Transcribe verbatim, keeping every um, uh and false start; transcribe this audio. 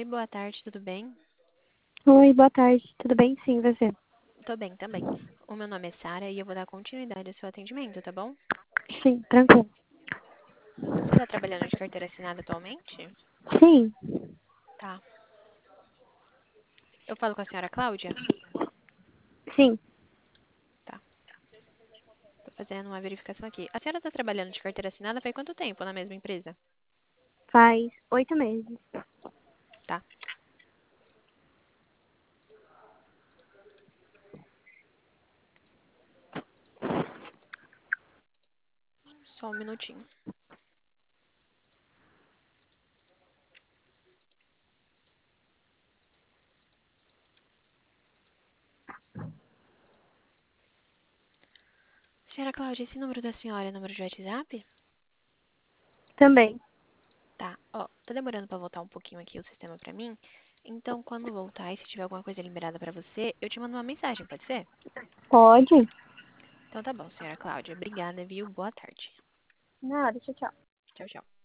Oi, boa tarde, tudo bem? Oi, boa tarde. Tudo bem? Sim, você? Tô bem também. O meu nome é Sara e eu vou dar continuidade ao seu atendimento, tá bom? Sim, tranquilo. Você tá trabalhando de carteira assinada atualmente? Sim, Tá. Eu falo com a senhora Cláudia? sim. Tá. Tô fazendo uma verificação aqui. A senhora tá trabalhando de carteira assinada faz quanto tempo na mesma empresa? Faz oito meses. Tá. Só um minutinho. Senhora Cláudia, esse número da senhora é número de WhatsApp? Também. Tá. Ó, tá demorando pra voltar um pouquinho aqui o sistema pra mim. Então, quando voltar e se tiver alguma coisa liberada pra você, eu te mando uma mensagem, pode ser? Pode? Então tá bom, senhora Cláudia. Obrigada, viu? Boa tarde. Nada, tchau, tchau. Tchau, tchau.